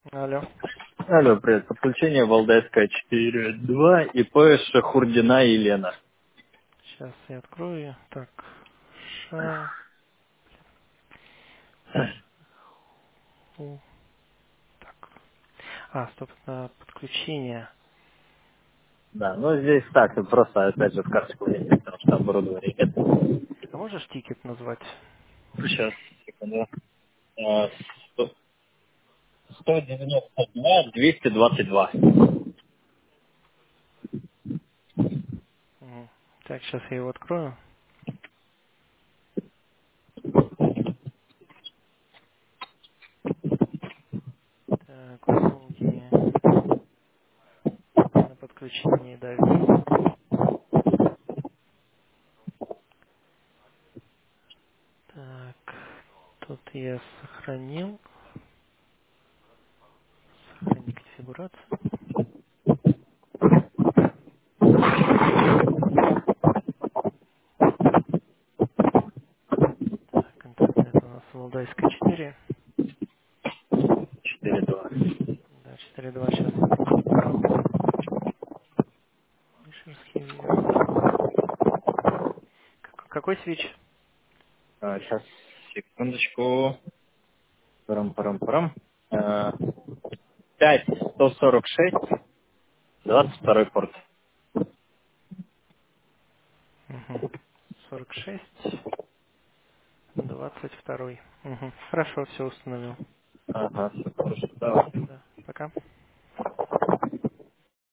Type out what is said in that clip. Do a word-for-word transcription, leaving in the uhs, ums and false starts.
Алло. Алло, привет. Подключение Валдайская четыре два и ИП Шахурдина Елена. Сейчас я открою ее. Так. Ша. у, Так. А, стоп, на подключение. Да, ну здесь так, просто опять же в карточку влезть, потому что оборудование нет. А можешь тикет назвать? Сейчас, секунду. А, сто сто девяносто два двести двадцать два. Мгм. Так, сейчас я его открою. Так, услуги на подключение дави. Так, тут я сохранил. Сохранить конфигурацию. Так, контактная это у нас Валдайская четыре. четыре два. Да, четыре два сейчас я набрал. Мишерский вьюер. Как- Какой свич? А, сейчас, секундочку. Парам-парам-парам. А, пять сто сорок шесть двадцать второй порт. Угу. сорок шесть. Двадцать второй. Угу. Хорошо, все установил. Ага, все хорошо. Давай. Да, пока.